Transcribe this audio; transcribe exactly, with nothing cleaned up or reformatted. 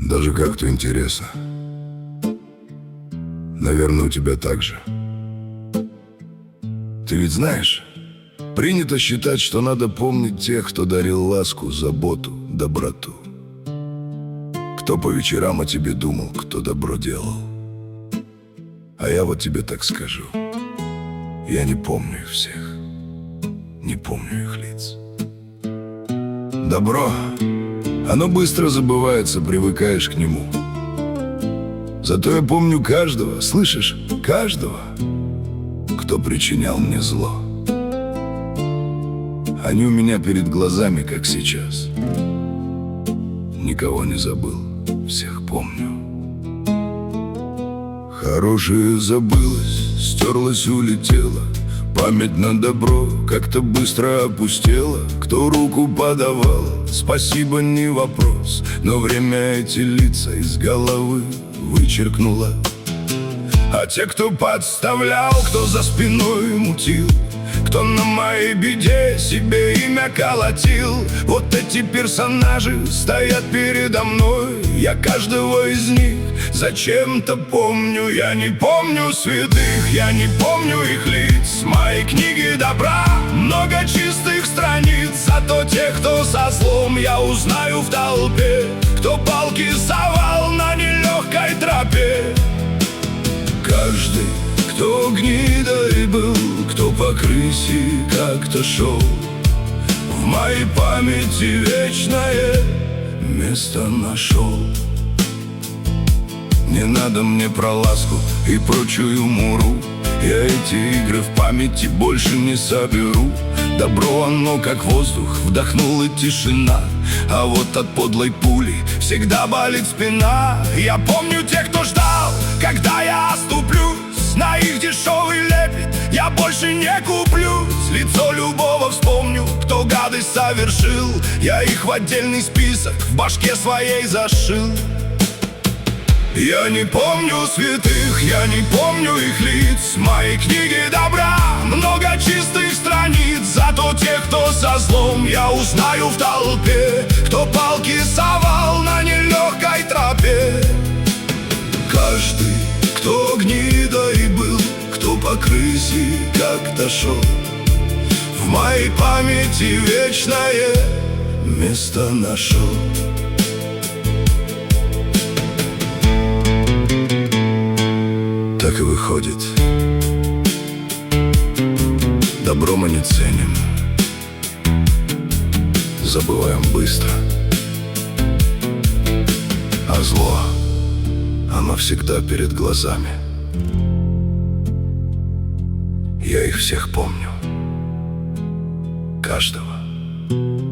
Даже как-то интересно. Наверное, у тебя так же. Ты ведь знаешь, принято считать, что надо помнить тех, кто дарил ласку, заботу, доброту. Кто по вечерам о тебе думал, кто добро делал. А я вот тебе так скажу: я не помню их всех, не помню их лиц. Добро, оно быстро забывается, привыкаешь к нему. Зато я помню каждого, слышишь, каждого, кто причинял мне зло. Они у меня перед глазами, как сейчас. Никого не забыл, всех помню. Хорошее забылось, стерлось, улетело. Память на добро как-то быстро опустела. Кто руку подавал, спасибо не вопрос, но время эти лица из головы вычеркнуло. А те, кто подставлял, кто за спиной мутил, кто на моей беде себе имя колотил, вот эти персонажи стоят передо мной. Я каждого из них зачем-то помню. Я не помню святых, я не помню их лиц. В моей книге добра много чистых страниц. Зато тех, кто со злом, я узнаю в толпе. Кто палки совал на нелегкой тропе. Каждый, кто гнидой был, кто по крысе как-то шел, в моей памяти вечное место нашел. Не надо мне про ласку и прочую муру. Я эти игры в памяти больше не соберу. Добро оно как воздух, вдохнула тишина. А вот от подлой пули всегда болит спина. Я помню тех, кто ждал, когда я оступлюсь. На их дешевый лепет я больше не куплюсь. Лицо любого вспомню, кто гадость совершил. Я их в отдельный список в башке своей зашил. Я не помню святых, я не помню их лиц. В моей книге добра много чистых страниц. Зато тех, кто со злом, я узнаю в толпе. Кто палки совал на нелегкой тропе. Каждый, кто гнидой был, кто по крысе как-то шел, в моей памяти вечное место нашел. Так и выходит, добро мы не ценим, забываем быстро. А зло, оно всегда перед глазами. Я их всех помню, каждого.